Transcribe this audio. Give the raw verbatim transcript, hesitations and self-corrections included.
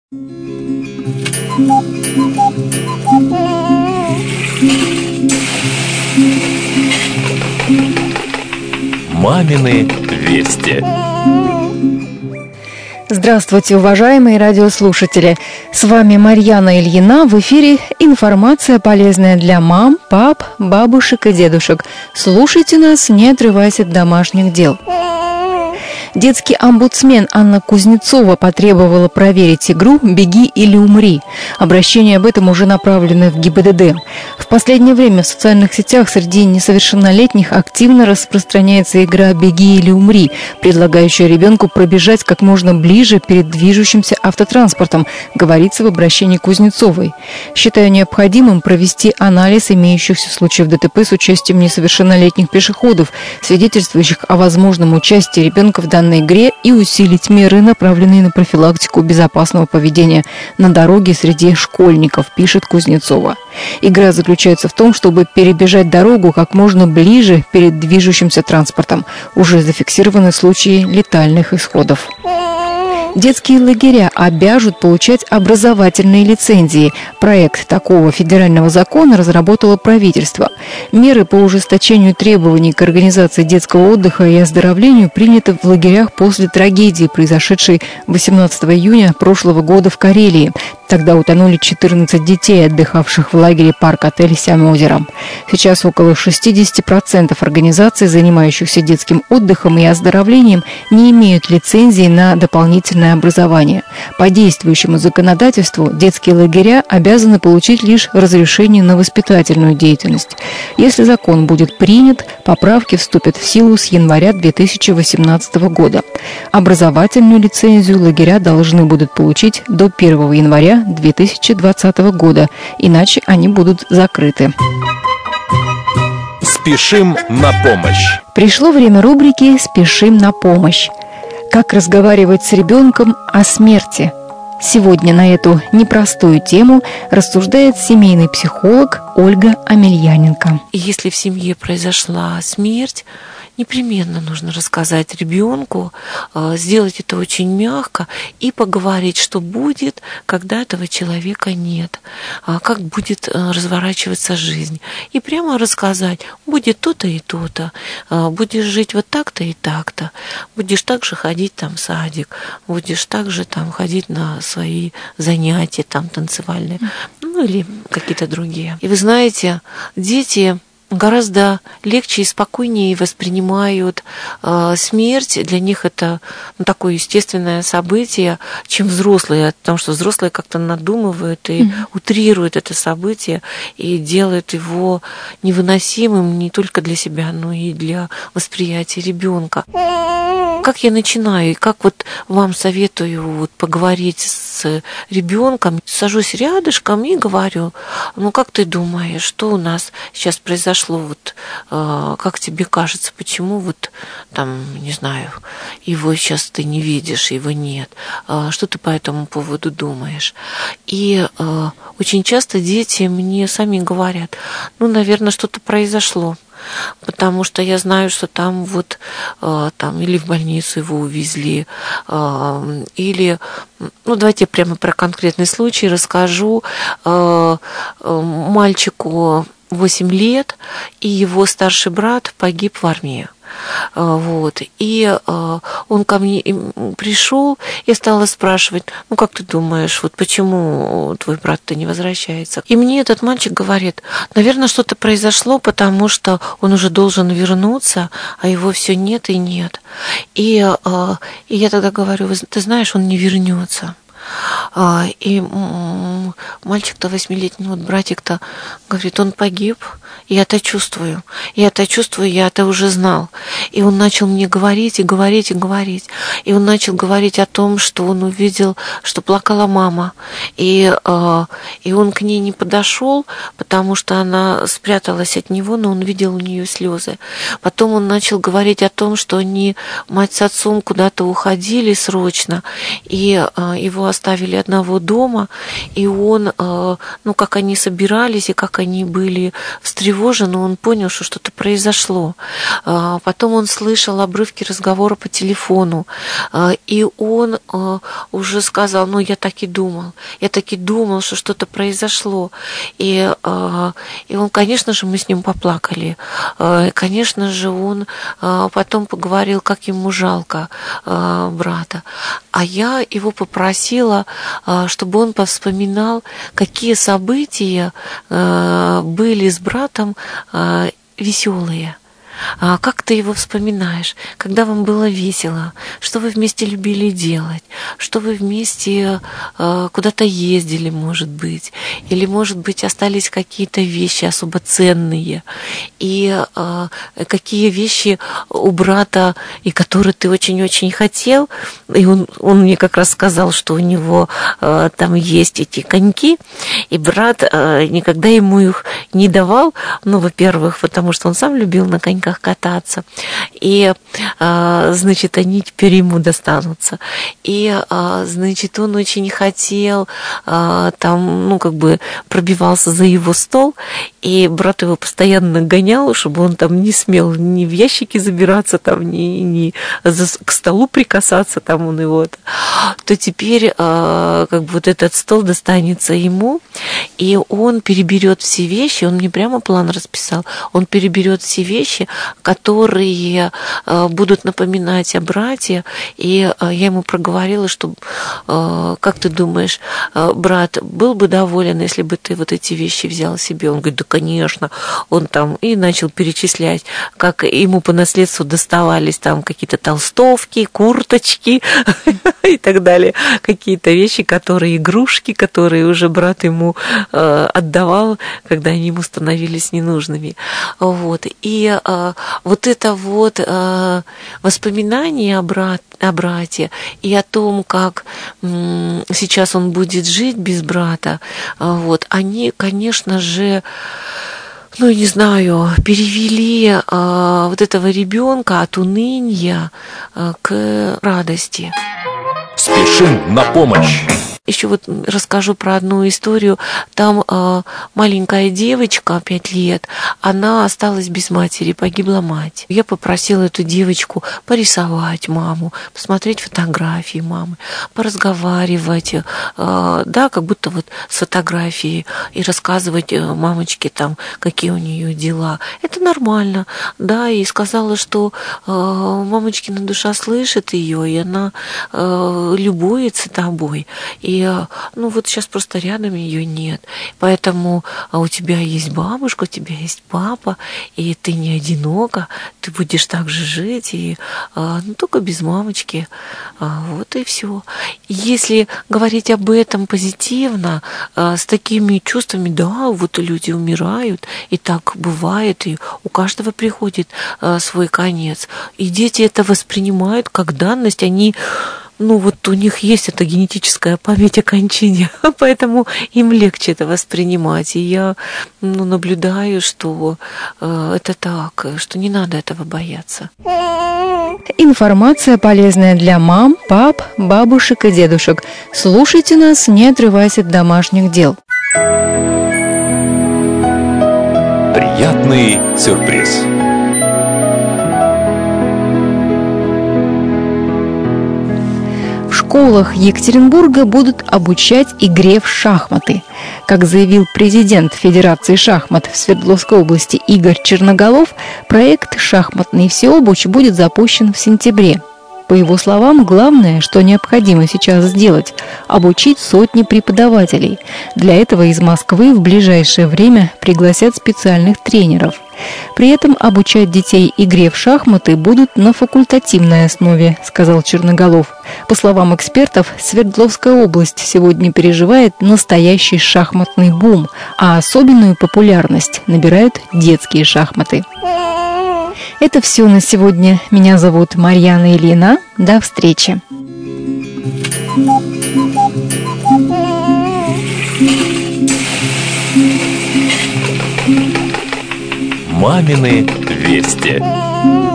Мамины вести. Здравствуйте, уважаемые радиослушатели! С вами Марьяна Ильина. В эфире информация, полезная для мам, пап, бабушек и дедушек. Слушайте нас, не отрываясь от домашних дел. Детский омбудсмен Анна Кузнецова потребовала проверить игру «Беги или умри». Обращение об этом уже направлено в ГИБДД. В последнее время в социальных сетях среди несовершеннолетних активно распространяется игра «Беги или умри», предлагающая ребенку пробежать как можно ближе перед движущимся автотранспортом, говорится в обращении Кузнецовой. Считаю необходимым провести анализ имеющихся случаев ДТП с участием несовершеннолетних пешеходов, свидетельствующих о возможном участии ребенка в данной игре, и усилить меры, направленные на профилактику безопасного поведения на дороге среди школьников, пишет Кузнецова. Игра заключается в том, чтобы перебежать дорогу как можно ближе перед движущимся транспортом. Уже зафиксированы случаи летальных исходов. Детские лагеря обяжут получать образовательные лицензии. Проект такого федерального закона разработало правительство. Меры по ужесточению требований к организации детского отдыха и оздоровлению приняты в лагерях после трагедии, произошедшей восемнадцатого июня прошлого года в Карелии. Тогда утонули четырнадцать детей, отдыхавших в лагере парк-отель «Семь-озеро». Сейчас около шестьдесят процентов организаций, занимающихся детским отдыхом и оздоровлением, не имеют лицензии на дополнительное образование. По действующему законодательству детские лагеря обязаны получить лишь разрешение на воспитательную деятельность. Если закон будет принят, поправки вступят в силу с января две тысячи восемнадцатого года. Образовательную лицензию лагеря должны будут получить до первого января две тысячи двадцатого года, иначе они будут закрыты. Спешим на помощь. Пришло время рубрики «Спешим на помощь». Как разговаривать с ребенком о смерти? Сегодня на эту непростую тему рассуждает семейный психолог Ольга Амельяненко. Если в семье произошла смерть, непременно нужно рассказать ребенку, сделать это очень мягко и поговорить, что будет, когда этого человека нет, как будет разворачиваться жизнь. И прямо рассказать, будет то-то и то-то, будешь жить вот так-то и так-то, будешь так же ходить там в садик, будешь так же там ходить на свои занятия там танцевальные, ну или какие-то другие. И вы знаете, дети гораздо легче и спокойнее воспринимают э, смерть. Для них это ну, такое естественное событие, чем взрослые, потому что взрослые как-то надумывают и mm-hmm. утрируют это событие и делают его невыносимым не только для себя, но и для восприятия ребенка. Как я начинаю и как вот вам советую вот поговорить с ребенком, сажусь рядышком и говорю: ну как ты думаешь, что у нас сейчас произошло? Вот, э, как тебе кажется, почему вот там, не знаю, его сейчас ты не видишь, его нет, э, что ты по этому поводу думаешь? И э, очень часто дети мне сами говорят: ну, наверное, что-то произошло. Потому что я знаю, что там вот э, там или в больницу его увезли, э, или, ну давайте я прямо про конкретный случай расскажу. Э, э, мальчику восемь лет, и его старший брат погиб в армии. Вот. И э, он ко мне пришел, я стала спрашивать: ну как ты думаешь, вот почему твой брат-то не возвращается? И мне этот мальчик говорит: наверное, что-то произошло, потому что он уже должен вернуться, а его все нет и нет. И, э, и я тогда говорю: ты знаешь, он не вернется. И мальчик-то восьмилетний, вот братик-то, говорит, он погиб, я это чувствую, я это чувствую, я это уже знал. И он начал мне говорить и говорить и говорить. И он начал говорить о том, что он увидел, что плакала мама. И, и он к ней не подошел, потому что она спряталась от него, но он видел у нее слезы. Потом он начал говорить о том, что они, мать с отцом, куда-то уходили срочно, и его оставили одного дома, и он, ну, как они собирались и как они были встревожены, он понял, что что-то произошло. Потом он слышал обрывки разговора по телефону, и он уже сказал: ну, я так и думал, я так и думал, что что-то произошло. И, и он, конечно же, мы с ним поплакали. Конечно же, он потом поговорил, как ему жалко брата. А я его попросила, чтобы он повспоминал, какие события были с братом веселые. Как ты его вспоминаешь, когда вам было весело, что вы вместе любили делать, что вы вместе куда-то ездили, может быть, или, может быть, остались какие-то вещи особо ценные, и какие вещи у брата, и которые ты очень-очень хотел, и он, он мне как раз сказал, что у него там есть эти коньки, и брат никогда ему их не давал, ну, во-первых, потому что он сам любил на коньках кататься, и, значит, они теперь ему достанутся. И, значит, он очень хотел, там, ну, как бы пробивался за его стол, и брат его постоянно гонял, чтобы он там не смел ни в ящики забираться, там, ни, ни к столу прикасаться, там он его, то теперь, как бы, вот этот стол достанется ему, и он переберет все вещи, он мне прямо план расписал, он переберет все вещи, которые будут напоминать о брате, и я ему проговорила, что, как ты думаешь, брат был бы доволен, если бы ты вот эти вещи взял себе? Он говорит: да, конечно. Он там и начал перечислять, как ему по наследству доставались там какие-то толстовки, курточки и так далее, какие-то вещи, которые, игрушки, которые уже брат ему отдавал, когда они ему становились ненужными. Вот. И вот это вот э, воспоминание о, брат, о брате и о том, как м, сейчас он будет жить без брата, э, вот, они, конечно же, ну, не знаю, перевели э, вот этого ребенка от уныния э, к радости. Спешим на помощь. Еще вот расскажу про одну историю. Там э, маленькая девочка, пять лет, она осталась без матери, погибла мать. Я попросила эту девочку порисовать маму, посмотреть фотографии мамы, поразговаривать, э, да, как будто вот с фотографией, и рассказывать мамочке там, какие у нее дела. Это нормально, да, и сказала, что э, мамочкина душа слышит ее, и она э, любуется тобой. И, ну, вот сейчас просто рядом ее нет. Поэтому а у тебя есть бабушка, у тебя есть папа, и ты не одинока, ты будешь так же жить, и, а, ну, только без мамочки. А, вот и все. Если говорить об этом позитивно, а, с такими чувствами, да, вот люди умирают, и так бывает, и у каждого приходит а, свой конец. И дети это воспринимают как данность, они... Ну, вот у них есть эта генетическая память о кончине, поэтому им легче это воспринимать. И я, ну, наблюдаю, что э, это так, что не надо этого бояться. Информация полезная для мам, пап, бабушек и дедушек. Слушайте нас, не отрываясь от домашних дел. Приятный сюрприз. В школах Екатеринбурга будут обучать игре в шахматы. Как заявил президент Федерации шахмат в Свердловской области Игорь Черноголов, проект «Шахматный всеобуч» будет запущен в сентябре. По его словам, главное, что необходимо сейчас сделать – обучить сотни преподавателей. Для этого из Москвы в ближайшее время пригласят специальных тренеров. При этом обучать детей игре в шахматы будут на факультативной основе, сказал Черноголов. По словам экспертов, Свердловская область сегодня переживает настоящий шахматный бум, а особенную популярность набирают детские шахматы. Это все на сегодня. Меня зовут Марьяна Ильина. До встречи. Мамины вести.